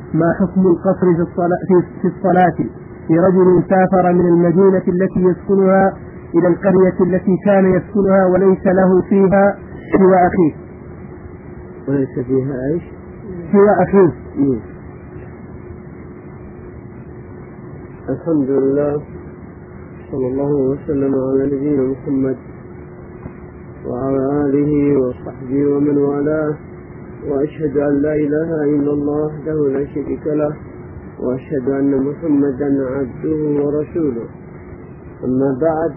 ما حكم القصر في الصلاة لرجل سافر من المدينة التي يسكنها إلى القرية التي كان يسكنها وليس له فيها سوى أخيه؟ وليس فيها إيش؟ سوى أخيه. الحمد لله، صلى الله وسلم على نبينا محمد وعلى آله وصحبه ومن والاه، وأشهد أن لا إله إلا الله وحده لا شريك له، وأشهد أن محمدا عبده ورسوله. أما بعد،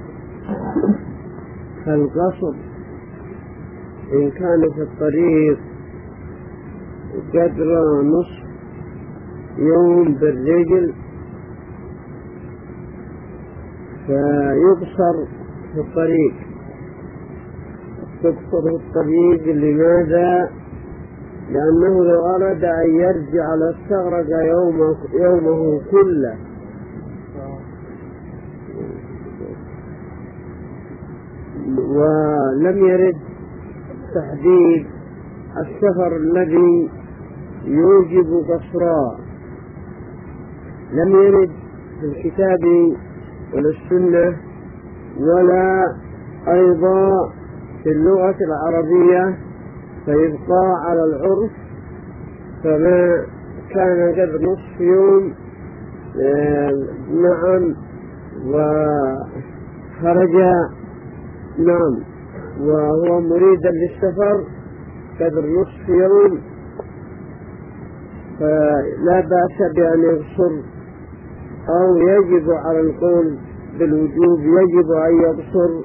فالقصر إن كان في الطريق قدر نصف يوم بالرجل فيقصر في الطريق. تقصر في الطريق لماذا؟ لأنه لو أراد أن يرجع لاستغرق يومه كله. ولم يرد تحديد السفر الذي يوجب قصرا، لم يرد في الكتاب ولا السنة ولا أيضا في اللغة العربية، فيبقى على العرف. فما كان قد نصف يوم نعم وخرج نعم وهو مريدا للسفر قدر نصف يوم، فلا بأس بأن يقصر، أو يجب على القول بالوجوب يجب أن يقصر،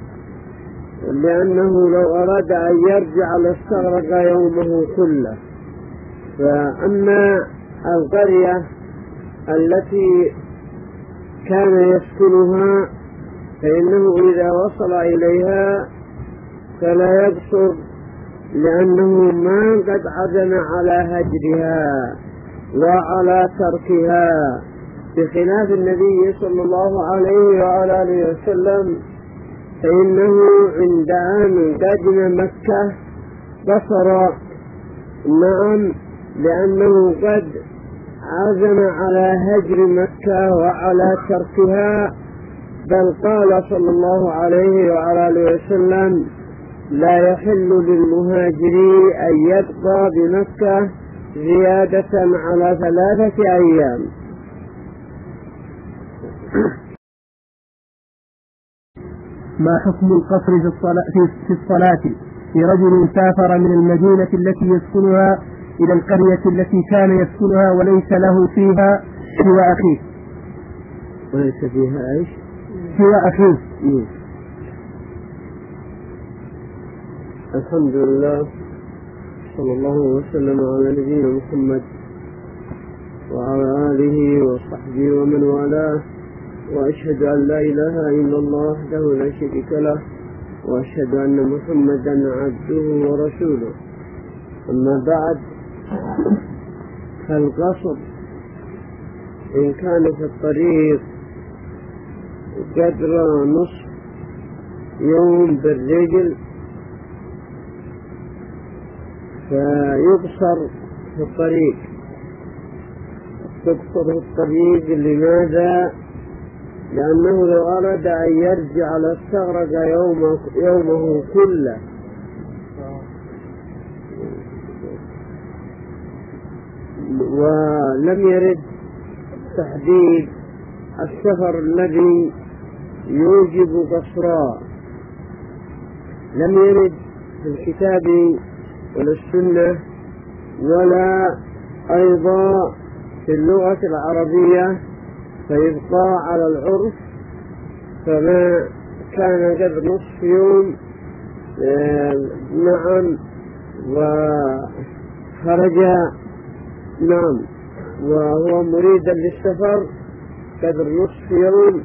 لأنه لو أراد أن يرجع لاستغرق يومه كله. فأما القرية التي كان يسكنها فإنه إذا وصل إليها فلا يقصر، لأنه ما قد عزم على هجرها وعلى تركها، بخلاف النبي صلى الله عليه وعلى آله وسلم، فإنه عند أن قدم مكة قصر نعم، لأنه قد عزم على هجر مكة وعلى تركها. بل قال صلى الله عليه وعلى آله وسلم: لا يحل للمهاجر أن يبقى بمكة زيادة على 3 أيام. ما حكم القصر في الصلاة لرجل سافر من المدينة التي يسكنها إلى القرية التي كان يسكنها وليس له فيها سوى أخيه؟ وليس فيها إيش؟ سوى أخيه. الحمد لله، صلى الله وسلم على نبينا محمد وعلى آله وصحبه ومن والاه، وأشهد أن لا إله إلا الله وحده لا شريك له، وأشهد أن محمدا عبده ورسوله. أما بعد، فالقصر إن كان في الطريق قدر نصف يوم بالرجل فيقصر في الطريق. تقصر في الطريق لماذا؟ لأنه لو أراد أن يرجع لاستغرق يومه كله. ولم يرد تحديد السفر الذي يوجب قصرا، لم يرد في الكتاب ولا السنة ولا أيضا في اللغة العربية، فيبقى على العرف. فما كان قد نصف يوم نعم وخرج نعم وهو مريدا للسفر قدر نصف يوم،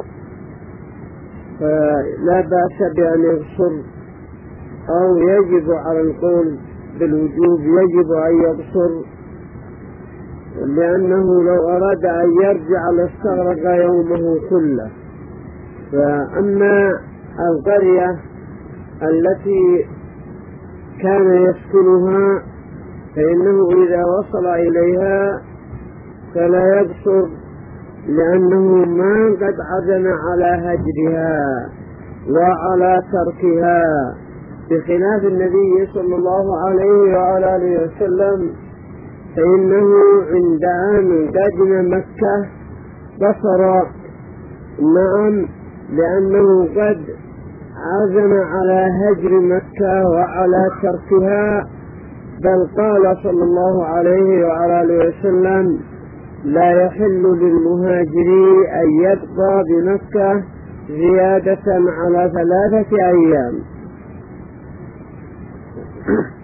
فلا بأس بأن يقصر، أو يجب على القول بالوجوب يجب أن يقصر، لأنه لو أراد أن يرجع لاستغرق يومه كله. فأما القرية التي كان يسكنها فإنه إذا وصل إليها فلا يقصر، لأنه ما قد عزم على هجرها وعلى تركها، بخلاف النبي صلى الله عليه وعلى آله وسلم، فإنه عند أن قدم مكة قصر، نعم، لأنه قد عزم على هجر مكة وعلى تركها، بل قال صلى الله عليه وعلى آله وسلم: لا يحل للمهاجر أن يبقى بمكة زيادة على 3 أيام.